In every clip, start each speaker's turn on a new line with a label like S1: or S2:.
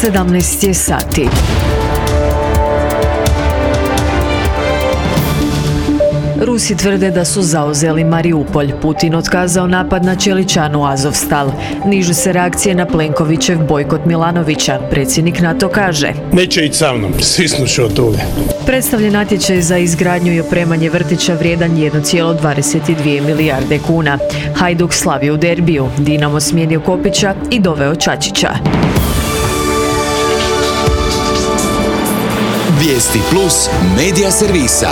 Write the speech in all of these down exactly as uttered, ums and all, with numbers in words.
S1: sedamnaest je sati. Rusi tvrde da su zauzeli Mariupolj. Putin otkazao napad na čeličanu Azovstal. Nižu se reakcije na Plenkovićev bojkot Milanovića. Predsjednik NATO kaže:
S2: neće ići sa mnom, svisnuši od toga.
S1: Predstavljen natječaj za izgradnju i opremanje vrtića vrijedan jedan zarez dvadeset dvije milijarde kuna. Hajduk slavi u derbiju. Dinamo smijenio Kopića i doveo Čačića.
S3: Vijesti plus medija servisa.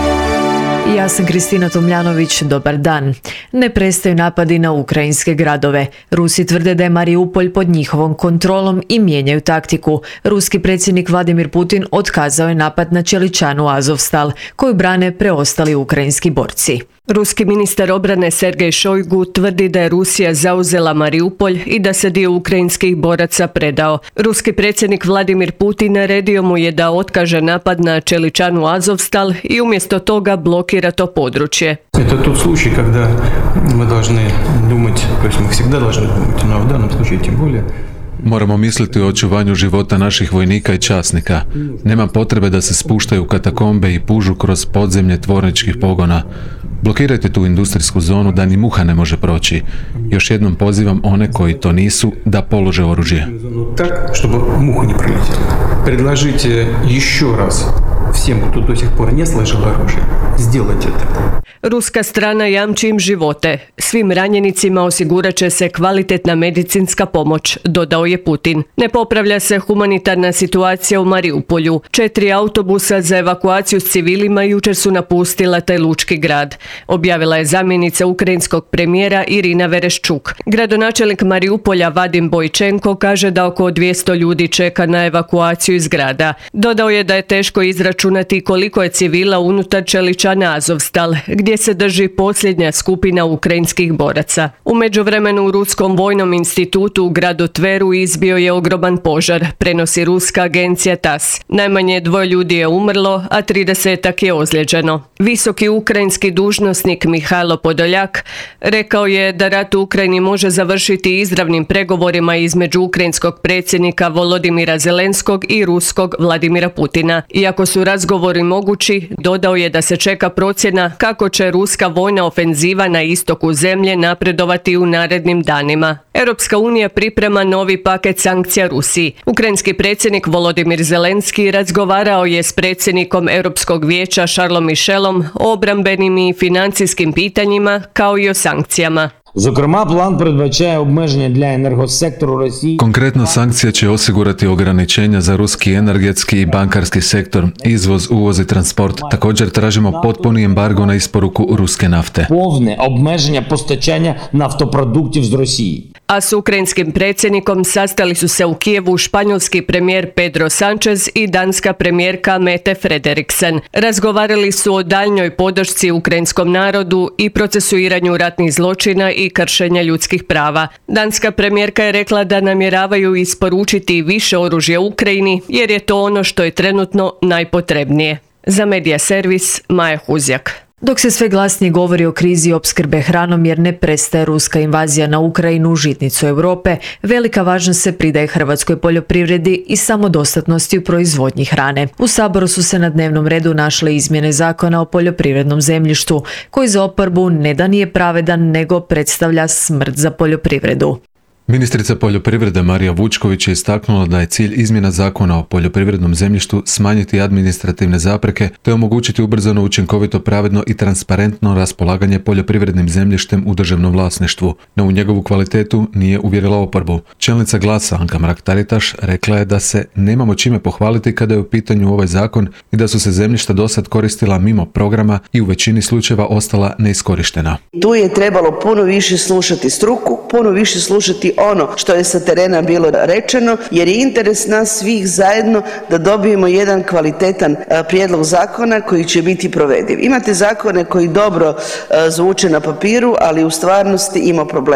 S1: Ja sam Kristina Tomljanović, dobar dan. Ne prestaju napadi na ukrajinske gradove. Rusi tvrde da je Mariupolj pod njihovom kontrolom i mijenjaju taktiku. Ruski predsjednik Vladimir Putin otkazao je napad na čeličanu Azovstal, koju brane preostali ukrajinski borci.
S4: Ruski ministar obrane Sergej Šojgu tvrdi da je Rusija zauzela Mariupolj i da se dio ukrajinskih boraca predao. Ruski predsjednik Vladimir Putin naredio mu je da otkaže napad na čeličanu Azovstal i umjesto toga blokira to područje.
S5: Это тот случай, когда мы должны думать, то есть мы всегда должны думать, но в данном случае тем более.
S6: Moramo misliti o očuvanju života naših vojnika i časnika. Nema potrebe da se spuštaju u katakombe i pužu kroz podzemlje tvorničkih pogona. Blokirajte tu industrijsku zonu da ni muha ne može proći. Još jednom pozivam one koji to nisu da polože oružje.
S5: Так, чтобы муха не пролетела. Предложите еще раз всем, кто до сих пор не сложил оружие, сделать это.
S4: Ruska strana jamči im živote. Svim ranjenicima osigurat će se kvalitetna medicinska pomoć, dodao je Putin. Ne popravlja se humanitarna situacija u Mariupolju. Četiri autobusa za evakuaciju s civilima jučer su napustila taj lučki grad, objavila je zamjenica ukrajinskog premijera Irina Vereščuk. Gradonačelnik Mariupolja Vadim Bojčenko kaže da oko dvjesto ljudi čeka na evakuaciju iz grada. Dodao je da je teško izračunati koliko je civila unutar čeličane Azovstal, gdje se drži posljednja skupina ukrajinskih boraca. U međuvremenu u Ruskom vojnom institutu u gradu Tveru izbio je ogroman požar, prenosi ruska agencija T A S. Najmanje dvoje ljudi je umrlo, a tridesetak je ozlijeđeno. Visoki ukrajinski dužnosnik Mihajlo Podoljak rekao je da rat u Ukrajini može završiti izravnim pregovorima između ukrajinskog predsjednika Volodimira Zelenskog i ruskog Vladimira Putina. Iako su razgovori mogući, dodao je da se čeka procjena kako će ruska vojna ofenziva na istoku zemlje napredovati u narednim danima. Europska unija priprema novi paket sankcija Rusiji. Ukrajinski predsjednik Volodimir Zelenski razgovarao je s predsjednikom Europskog vijeća Charlesom Michelom o obrambenim i financijskim pitanjima kao i o sankcijama.
S7: Зокрема, план передбачає обмеження для енергосектору Росії.
S6: Konkretno, sankcija će osigurati ograničenja za ruski energetski i bankarski sektor, izvoz, uvoz i transport. Također tražimo potpuni embargo na isporuku ruske nafte.
S7: Повне обмеження постачання нафтопродуктів з Росії.
S4: A s ukrajinskim predsjednikom sastali su se u Kijevu španjolski premijer Pedro Sánchez i danska premijerka Mette Frederiksen. Razgovarali su o daljnjoj podršci ukrajinskom narodu i procesuiranju ratnih zločina i kršenja ljudskih prava. Danska premijerka je rekla da namjeravaju isporučiti više oružja Ukrajini jer je to ono što je trenutno najpotrebnije. Za Medija servis Maja Huzjak.
S1: Dok se sve glasnije govori o krizi opskrbe hranom jer ne prestaje ruska invazija na Ukrajinu, žitnicu Europe, velika važnost se pridaje hrvatskoj poljoprivredi i samodostatnosti u proizvodnji hrane. U Saboru su se na dnevnom redu našle izmjene zakona o poljoprivrednom zemljištu, koji za oporbu ne da nije pravedan, nego predstavlja smrt za poljoprivredu.
S6: Ministrica poljoprivrede Marija Vučković je istaknula da je cilj izmjena zakona o poljoprivrednom zemljištu smanjiti administrativne zapreke te omogućiti ubrzano, učinkovito, pravedno i transparentno raspolaganje poljoprivrednim zemljištem u državnom vlasništvu, no u njegovu kvalitetu nije uvjerila oporbu. Čelnica Glasa Anka Mrak-Taritaš rekla je da se nemamo čime pohvaliti kada je u pitanju ovaj zakon i da su se zemljišta dosad koristila mimo programa i u većini slučajeva ostala neiskorištena.
S8: Tu je trebalo puno više slušati struku, puno više slušati ono što je sa terena bilo rečeno, jer je interes nas svih zajedno da dobijemo jedan kvalitetan prijedlog zakona koji će biti provediv. Imate zakone koji dobro zvuče na papiru, ali u stvarnosti ima problema.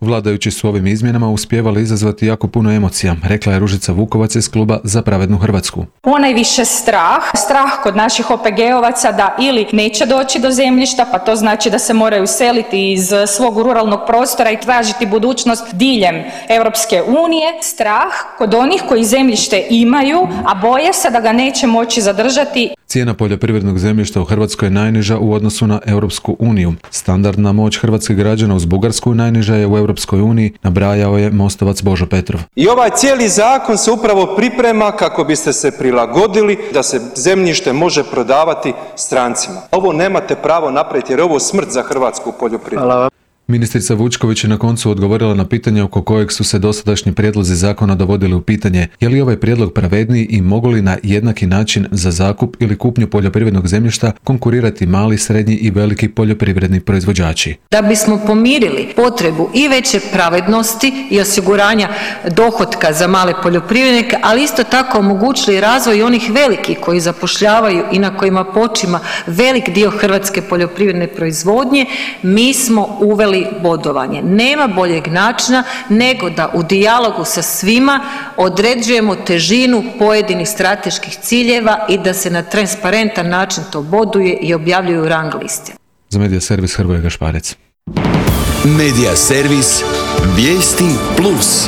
S6: Vladajući su ovim izmjenama uspjevali izazvati jako puno emocija, rekla je Ružica Vukovac iz kluba Za pravednu Hrvatsku.
S9: Ponajviše strah, strah kod naših O P G ovaca da ili neće doći do zemljišta, pa to znači da se moraju seliti iz svog ruralnog prostora i tražiti budućnost diljem Europske unije. Strah kod onih koji zemljište imaju, a boje se da ga neće moći zadržati.
S6: Cijena poljoprivrednog zemljišta u Hrvatskoj je najniža u odnosu na Europsku uniju. Standardna moć hrvatskih građana uz Bugarsku najniža je u Europskoj uniji, nabrajao je Mostovac Božo Petrov.
S10: I ovaj cijeli zakon se upravo priprema kako biste se prilagodili da se zemljište može prodavati strancima. Ovo nemate pravo napraviti jer je ovo smrt za hrvatsku poljoprivredu.
S6: Hvala. Ministrica Vučković je na koncu odgovorila na pitanje oko kojeg su se dosadašnji prijedlozi zakona dovodili u pitanje je li ovaj prijedlog pravedniji i mogu li na jednaki način za zakup ili kupnju poljoprivrednog zemljišta konkurirati mali, srednji i veliki poljoprivredni proizvođači.
S11: Da bismo pomirili potrebu i veće pravednosti i osiguranja dohotka za male poljoprivrednike, ali isto tako omogućili razvoj onih velikih koji zapošljavaju i na kojima počima velik dio hrvatske poljoprivredne proizvodnje, mi smo uveli bodovanje. Nema boljeg načina nego da u dijalogu sa svima određujemo težinu pojedinih strateških ciljeva i da se na transparentan način to boduje i objavljuju rang liste.
S6: Za Medija servis Hrvoje Gašparec.
S3: Medija servis Vijesti Plus.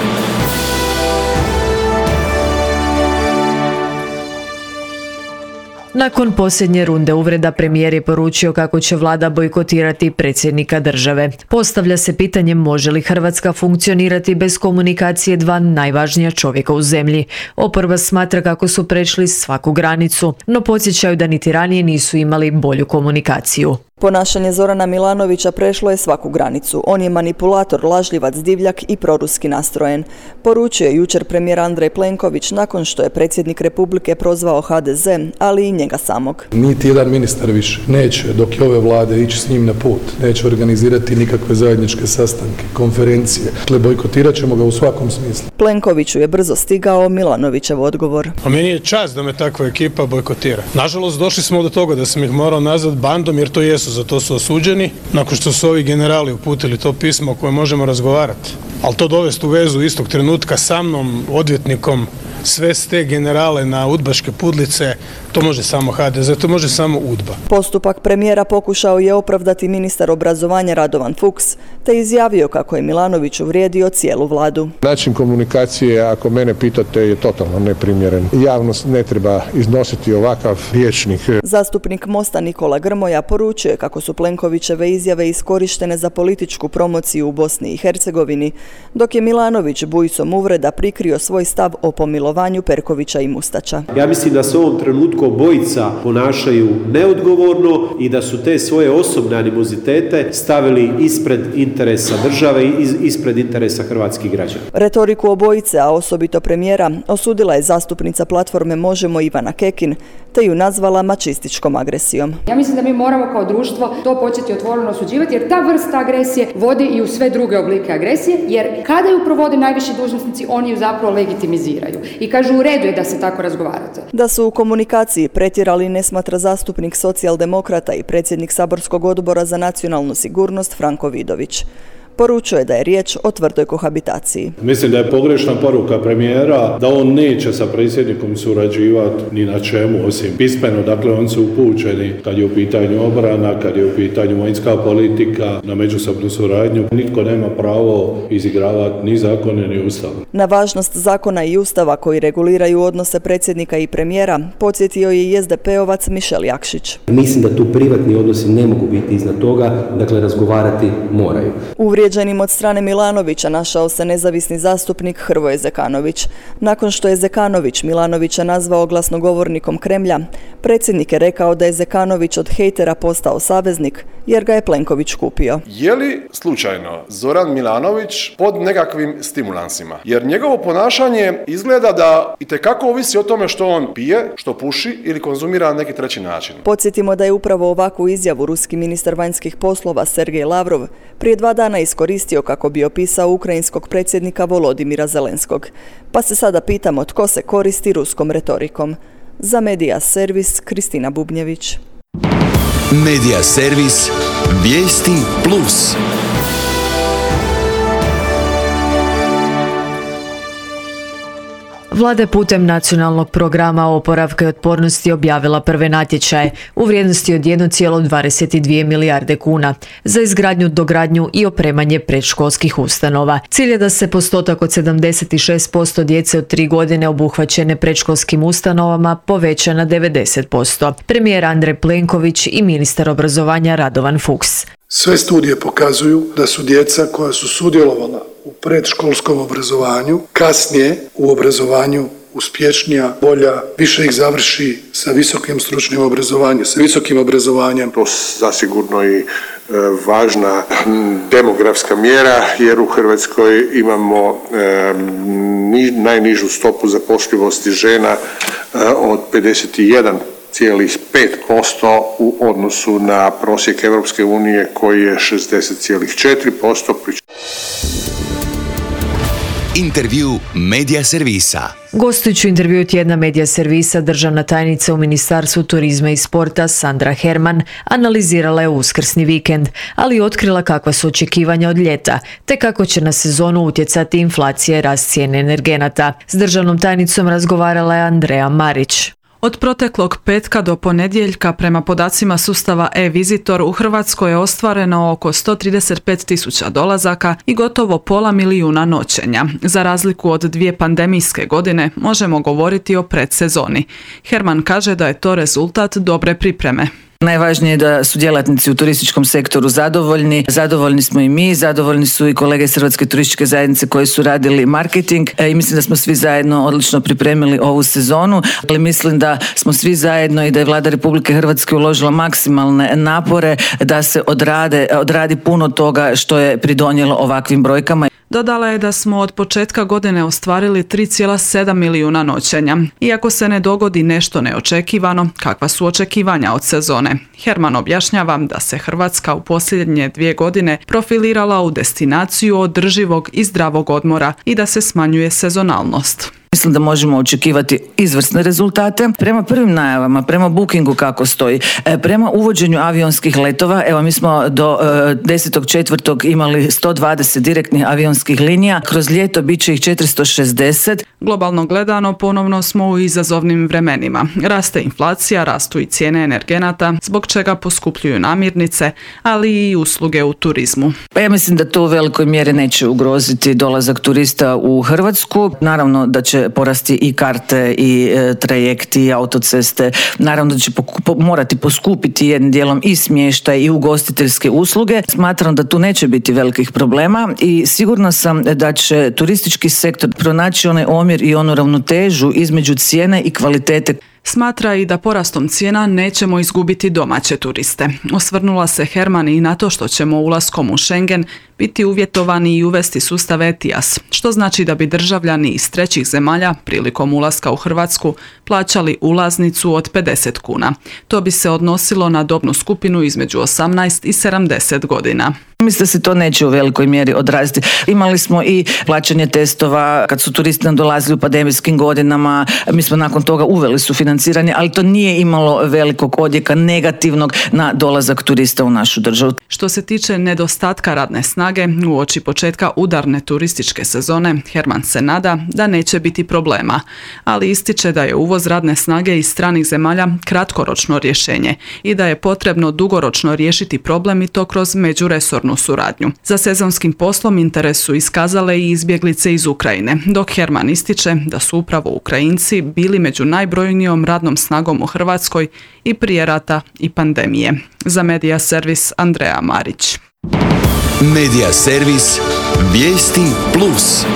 S1: Nakon posljednje runde uvreda premijer je poručio kako će vlada bojkotirati predsjednika države. Postavlja se pitanje može li Hrvatska funkcionirati bez komunikacije dva najvažnija čovjeka u zemlji. Oporba smatra kako su prešli svaku granicu, no podsjećaju da niti ranije nisu imali bolju komunikaciju.
S12: Ponašanje Zorana Milanovića prešlo je svaku granicu. On je manipulator, lažljivac, divljak i proruski nastrojen. Poručio je jučer premijer Andrej Plenković nakon što je predsjednik Republike prozvao H D Z, ali i njega samog.
S2: Niti jedan ministar više neće, dok je ove vlade, ići s njim na put. Neće organizirati nikakve zajedničke sastanke, konferencije. Dakle, bojkotirat ćemo ga u svakom smislu.
S12: Plenkoviću je brzo stigao Milanovićev odgovor.
S2: A meni je čast da me takva ekipa bojkotira. Nažalost, došli smo do toga da sam ih morao nazvat bandom jer to jesu, za to su osuđeni, nakon što su ovi generali uputili to pismo o kojem možemo razgovarati. Ali to dovesti u vezu istog trenutka sa mnom, odvjetnikom, sve te generale na udbaške pudlice, to može samo H D Z, to može samo UDBA.
S12: Postupak premijera pokušao je opravdati ministar obrazovanja Radovan Fuchs, te izjavio kako je Milanović uvrijedio cijelu vladu.
S13: Način komunikacije, ako mene pitate, je totalno neprimjeren. Javnost ne treba iznositi ovakav rječnik.
S12: Zastupnik Mosta Nikola Grmoja poručio je kako su Plenkovićeve izjave iskorištene za političku promociju u Bosni i Hercegovini, dok je Milanović bujicom uvreda prikrio svoj stav o pomilovanju Perkovića i Mustača.
S14: Ja mislim da se u ovom trenutku obojica ponašaju neodgovorno i da su te svoje osobne animozitete stavili ispred interesa države i ispred interesa hrvatskih građana.
S12: Retoriku obojice, a osobito premijera, osudila je zastupnica platforme Možemo Ivana Kekin, te ju nazvala mačističkom agresijom.
S15: Ja mislim da mi moramo kao društvo to početi otvoreno osuđivati, jer ta vrsta agresije vodi i u sve druge oblike agresije, jer kada ju provode najviši dužnosnici, oni ju zapravo legitimiziraju i kažu u redu je da se tako razgovarate.
S12: Da su u komunikaciji pretjerali ne smatra zastupnik socijaldemokrata i predsjednik saborskog odbora za nacionalnu sigurnost Franko Vidović. Poručuje da je riječ o tvrdoj kohabitaciji.
S16: Mislim da je pogrešna poruka premijera da on neće sa predsjednikom surađivati ni na čemu osim pismeno, dakle oni su upućeni kad je u pitanju obrana, kad je u pitanju vanjska politika, na međusobnu suradnju. Nitko nema pravo izigravati ni zakone ni ustav.
S12: Na važnost zakona i ustava koji reguliraju odnose predsjednika i premijera podsjetio je i S D P-ovac Mišel Jakšić.
S17: Mislim da tu privatni odnosi ne mogu biti iznad toga, dakle razgovarati moraju.
S12: Uvrijeđenim od strane Milanovića našao se nezavisni zastupnik Hrvoje Zekanović. Nakon što je Zekanović Milanovića nazvao glasnogovornikom Kremlja, predsjednik je rekao da je Zekanović od hejtera postao saveznik jer ga je Plenković kupio.
S18: Je li slučajno Zoran Milanović pod nekakvim stimulansima? Jer njegovo ponašanje izgleda da itekako ovisi o tome što on pije, što puši ili konzumira na neki treći način.
S12: Podsjetimo da je upravo ovakvu izjavu ruski ministar vanjskih poslova Sergej Lavrov prije dva dana iskoristio kako bi opisao ukrajinskog predsjednika Volodimira Zelenskog. Pa se sada pitamo tko se koristi ruskom retorikom. Za Medija servis Kristina Bubnjević.
S3: Medija servis Vijesti Plus.
S1: Vlada je putem nacionalnog programa oporavka i otpornosti objavila prve natječaje u vrijednosti od jedno zarez dvadeset dvije milijarde kuna za izgradnju, dogradnju i opremanje predškolskih ustanova. Cilj je da se postotak od sedamdeset šest posto djece od tri godine obuhvaćene predškolskim ustanovama poveća na devedeset posto. Premijer Andrej Plenković i ministar obrazovanja Radovan Fuchs.
S19: Sve studije pokazuju da su djeca koja su sudjelovala u predškolskom obrazovanju kasnije u obrazovanju uspješnija, bolja, više ih završi sa visokim stručnim obrazovanjem, sa visokim obrazovanjem.
S13: To zasigurno i e, važna demografska mjera jer u Hrvatskoj imamo e, ni, najnižu stopu zapošljivosti žena e, od pedeset jedan zarez pet posto u odnosu na prosjek Europske unije koji je šezdeset zarez četiri posto.
S3: Intervju Medija servisa.
S1: Gostujući u intervju tjedna Medija servisa, državna tajnica u Ministarstvu turizma i sporta Sandra Herman analizirala je uskrsni vikend, ali i otkrila kakva su očekivanja od ljeta, te kako će na sezonu utjecati inflacija i rast cijene energenata. S državnom tajnicom razgovarala je Andreja Marić.
S20: Od proteklog petka do ponedjeljka prema podacima sustava e-Visitor u Hrvatskoj je ostvareno oko sto trideset pet tisuća dolazaka i gotovo pola milijuna noćenja. Za razliku od dvije pandemijske godine možemo govoriti o predsezoni. Herman kaže da je to rezultat dobre pripreme.
S21: Najvažnije je da su djelatnici u turističkom sektoru zadovoljni. Zadovoljni smo i mi, zadovoljni su i kolege iz Hrvatske turističke zajednice koji su radili marketing e, i mislim da smo svi zajedno odlično pripremili ovu sezonu, ali mislim da smo svi zajedno i da je Vlada Republike Hrvatske uložila maksimalne napore da se odrade, odradi puno toga što je pridonijelo ovakvim brojkama.
S20: Dodala je da smo od početka godine ostvarili tri zarez sedam milijuna noćenja. Iako se ne dogodi nešto neočekivano, kakva su očekivanja od sezone? Herman objašnjava da se Hrvatska u posljednje dvije godine profilirala u destinaciju održivog i zdravog odmora i da se smanjuje sezonalnost.
S21: Mislim da možemo očekivati izvrsne rezultate. Prema prvim najavama, prema bookingu kako stoji, prema uvođenju avionskih letova, evo mi smo do desetog četvrtog imali sto dvadeset direktnih avionskih linija, kroz ljeto bit će ih četiristo šezdeset.
S20: Globalno gledano ponovno smo u izazovnim vremenima. Raste inflacija, rastu i cijene energenata, zbog čega poskupljuju namirnice, ali i usluge u turizmu.
S21: Pa ja mislim da to u velikoj mjeri neće ugroziti dolazak turista u Hrvatsku. Naravno da će porasti i karte i e, trajekti i autoceste. Naravno da će poku- po- morati poskupiti jednim dijelom i smještaj i ugostiteljske usluge. Smatram da tu neće biti velikih problema i sigurna sam da će turistički sektor pronaći onaj omjer i onu ravnotežu između cijene i kvalitete.
S20: Smatra i da porastom cijena nećemo izgubiti domaće turiste. Osvrnula se Herman i na to što ćemo ulaskom u Schengen biti uvjetovani i uvesti sustav E T I A S, što znači da bi državljani iz trećih zemalja prilikom ulaska u Hrvatsku plaćali ulaznicu od pedeset kuna. To bi se odnosilo na dobnu skupinu između osamnaest i sedamdeset godina.
S21: Mislim da se to neće u velikoj mjeri odraziti. Imali smo i plaćanje testova kad su turisti nam dolazili u pandemijskim godinama. Mi smo nakon toga uveli sufinanciranje, ali to nije imalo velikog odjeka negativnog na dolazak turista u našu državu.
S20: Što se tiče nedostatka radne snage, uoči početka udarne turističke sezone, Herman se nada da neće biti problema, ali ističe da je uvoz radne snage iz stranih zemalja kratkoročno rješenje i da je potrebno dugoročno riješiti problem i to kroz međuresornu suradnju. Za sezonskim poslom interes su iskazale i izbjeglice iz Ukrajine, dok Herman ističe da su upravo Ukrajinci bili među najbrojnijom radnom snagom u Hrvatskoj i prije rata i pandemije. Za Medija servis Andreja Marić.
S3: Medija servis Vijesti plus.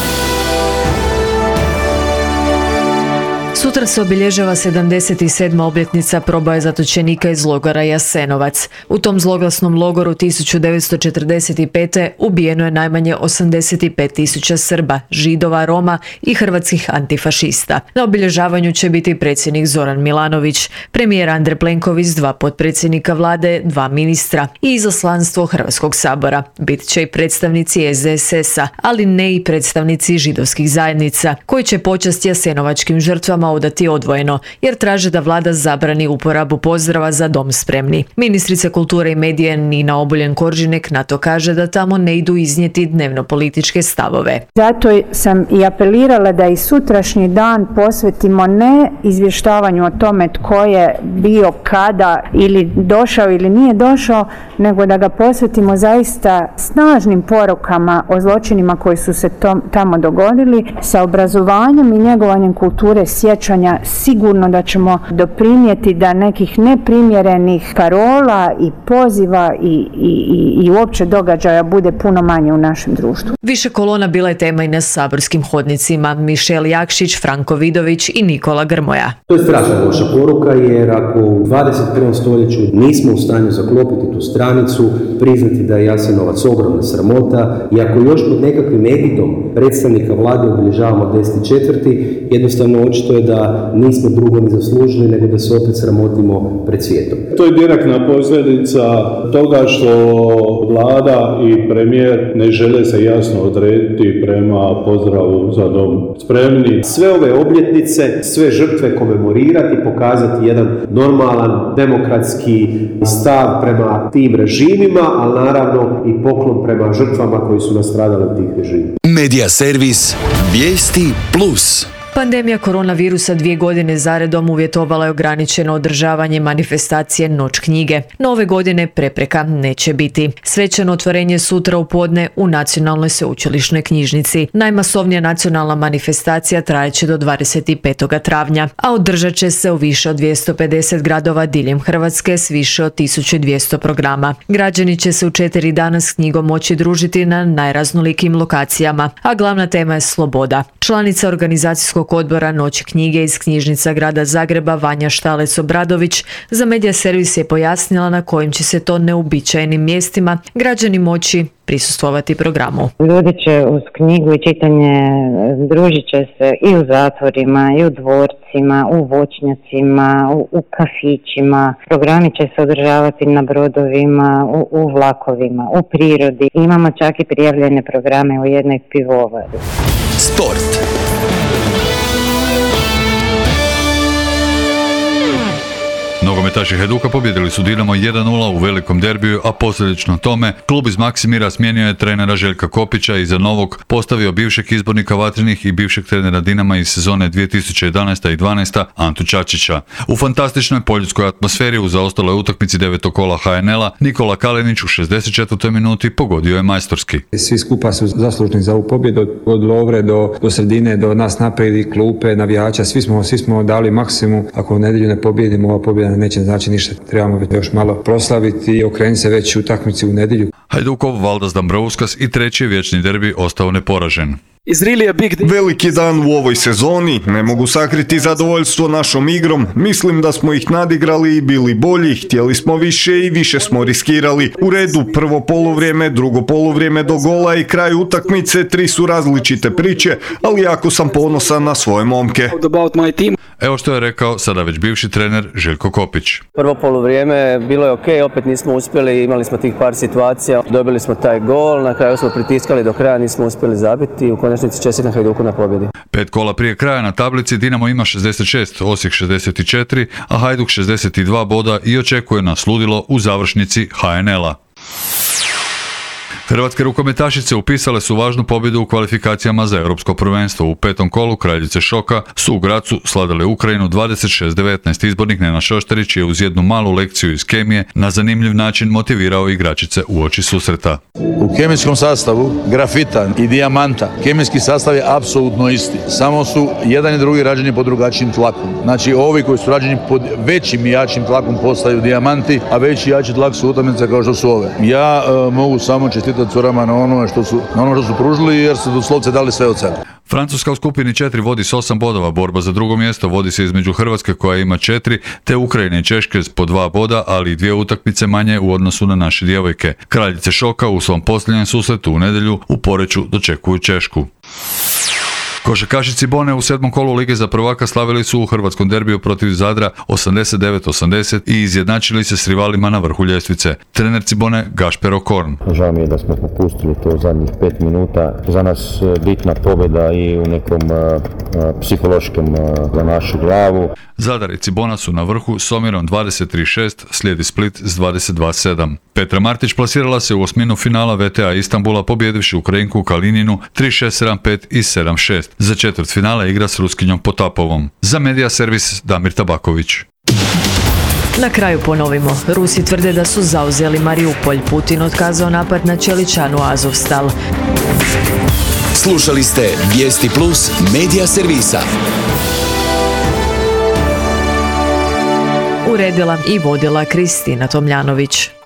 S1: Sutra se obilježava sedamdeset sedma obljetnica proboja zatočenika iz logora Jasenovac. U tom zloglasnom logoru tisuću devetsto četrdeset pete. ubijeno je najmanje osamdeset pet tisuća Srba, Židova, Roma i hrvatskih antifašista. Na obilježavanju će biti predsjednik Zoran Milanović, premijer Andrej Plenković, dva potpredsjednika vlade, dva ministra i izaslanstvo Hrvatskog sabora. Bit će i predstavnici S D S S-a, ali ne i predstavnici židovskih zajednica, koji će počast jasenovačkim žrtvama školama odati odvojeno, jer traže da vlada zabrani uporabu pozdrava za dom spremni. Ministrica kulture i medije Nina Obuljen-Koržinek na to kaže da tamo ne idu iznijeti dnevno političke stavove.
S5: Zato sam i apelirala da i sutrašnji dan posvetimo ne izvještavanju o tome tko je bio kada ili došao ili nije došao, nego da ga posvetimo zaista snažnim porukama o zločinima koji su se tom, tamo dogodili. Sa obrazovanjem i njegovanjem kulture sjećanja sigurno da ćemo doprinijeti da nekih neprimjerenih parola i poziva i, i, i, i uopće događaja bude puno manje u našem društvu.
S1: Više kolona bila je tema i na saborskim hodnicima. Mišel Jakšić, Franko Vidović i Nikola Grmoja.
S17: To je strašno loša poruka, jer ako u dvadeset prvom stoljeću nismo u stanju zaklopiti tu stranicu, priznati da je Jasenovac ogromna sramota, i ako još pod nekakvim egidom predstavnika vlade obilježavamo deseti četvrti, jednostavno očito je da nismo drugo ni zaslužili nego da se opet sramotimo pred svijetom.
S16: To je direktna posljedica toga što vlada i premijer ne žele se jasno odrediti prema pozdravu za dom spremni.
S14: Sve ove obljetnice, sve žrtve komemorirati, pokazati jedan normalan demokratski stav prema tim režimima, ali naravno i poklon prema žrtvama koji su nastradali od tih režima.
S3: Medija servis Vijesti plus.
S1: Pandemija koronavirusa dvije godine zaredom uvjetovala je ograničeno održavanje manifestacije Noć knjige. No ove godine prepreka neće biti. Svečano otvorenje sutra u podne u Nacionalnoj sveučilišnoj knjižnici. Najmasovnija nacionalna manifestacija trajeće do dvadeset petog travnja, a održat će se u više od dvjesto pedeset gradova diljem Hrvatske s više od tisuću dvjesto programa. Građani će se u četiri dana s knjigom moći družiti na najraznolikim lokacijama, a glavna tema je sloboda. Članica organizacijskog odbora Noći knjige iz knjižnica grada Zagreba Vanja Štalec-Obradović za Medija servis je pojasnila na kojim će se to neuobičajenim mjestima građani moći prisustvovati programu.
S22: Ljudi će uz knjigu i čitanje družit će se i u zatvorima, i u dvorcima, u voćnjacima, u, u kafićima. Programi će se održavati na brodovima, u, u vlakovima, u prirodi. Imamo čak i prijavljene programe u jednoj pivovari.
S3: Sport.
S23: Nogometaši Hajduka pobjedili su Dinamo jedan nula u velikom derbiju, a posljedično tome klub iz Maksimira smijenio je trenera Željka Kopića i za novog postavio bivšeg izbornika Vatrenih i bivšeg trenera Dinama iz sezone dvije tisuće jedanaeste i dvanaeste Antu Čačića. U fantastičnoj poljskoj atmosferi u zaostaloj utakmici devetog kola H N L-a Nikola Kalinić u šezdeset četvrtoj minuti pogodio je majstorski.
S24: Svi skupa su zaslužni za ovu pobjedu, od Lovre do, do sredine, do nas naprijed, klupe, navijača, svi smo, svi smo dali maksimum. Ako u nedjelju ne pobjedimo, ova pobjeda neće znači ništa. Trebamo još malo proslaviti i okrenuti se već u utakmici u nedjelju.
S23: Hajdukov Valdas Dambrauskas i treći vječni derbi ostao neporažen.
S25: Veliki dan u ovoj sezoni, ne mogu sakriti zadovoljstvo našom igrom, mislim da smo ih nadigrali i bili bolji, htjeli smo više i više smo riskirali. U redu, prvo poluvrijeme, drugo poluvrijeme do gola i kraj utakmice, tri su različite priče, ali jako sam ponosan na svoje momke.
S23: Evo što je rekao sada već bivši trener Željko Kopić.
S26: Prvo poluvrijeme bilo je ok, opet nismo uspjeli, imali smo tih par situacija, dobili smo taj gol, na kraju smo pritiskali do kraja, nismo uspjeli zabiti, u konačnici čestitam Hajduku na pobjedi.
S23: Pet kola prije kraja na tablici Dinamo ima šezdeset šest, Osijek šezdeset četiri, a Hajduk šezdeset dva boda i očekuje nas ludilo u završnici H N L-a. Hrvatske rukometašice upisale su važnu pobjedu u kvalifikacijama za europsko prvenstvo. U petom kolu kraljice šoka su u Gracu sladale Ukrajinu dvadeset šest devetnaest. Izbornik Nenad Šoštarić je uz jednu malu lekciju iz kemije na zanimljiv način motivirao igračice uoči susreta.
S27: U kemijskom sastavu grafita i dijamanta kemijski sastav je apsolutno isti. Samo su jedan i drugi rađeni pod drugačijim tlakom. Znači ovi koji su rađeni pod većim i jačim tlakom postaju dijamanti, a veći i jači tlak su utakmice kao što su ove. Ja uh, mogu samo čestitati curama na ono što su, na ono što su pružili jer su doslovce dali sve od sebe.
S23: Francuska u skupini četiri vodi s osam bodova, borba za drugo mjesto vodi se između Hrvatske koja ima četiri, te Ukrajine i Češke po dva boda, ali i dvije utakmice manje u odnosu na naše djevojke. Kraljice šoka u svom posljednjem susretu u nedjelju u Poreču dočekuju Češku. Košarkaši Cibone u sedmom kolu Lige za prvaka slavili su u hrvatskom derbiju protiv Zadra osamdeset devet osamdeset i izjednačili se s rivalima na vrhu ljestvice. Trener Cibone Gašper Okorn.
S28: Žao mi je da smo popustili to zadnjih pet minuta. Za nas bitna pobjeda i u nekom
S4: psihološkom za našu glavu.
S23: Zadar i Cibona su na vrhu s omjerom dvadeset tri šest, slijedi Split s dvadeset dva sedam. Petra Martić plasirala se u osminu finala V T A Istanbula pobjedivši Ukrajinku Kalininu tri šest sedam pet i sedam šest. Za četvrt finala igra s Ruskinjom Potapovom. Za Media Servis Damir Tabaković.
S1: Na kraju ponovimo. Rusi tvrde da su zauzeli Mariupolj. Putin otkazao napad na čeličanu Azovstal.
S3: Slušali ste Vijesti Plus Media Servisa.
S1: Uredila i vodila Kristina Tomljanović.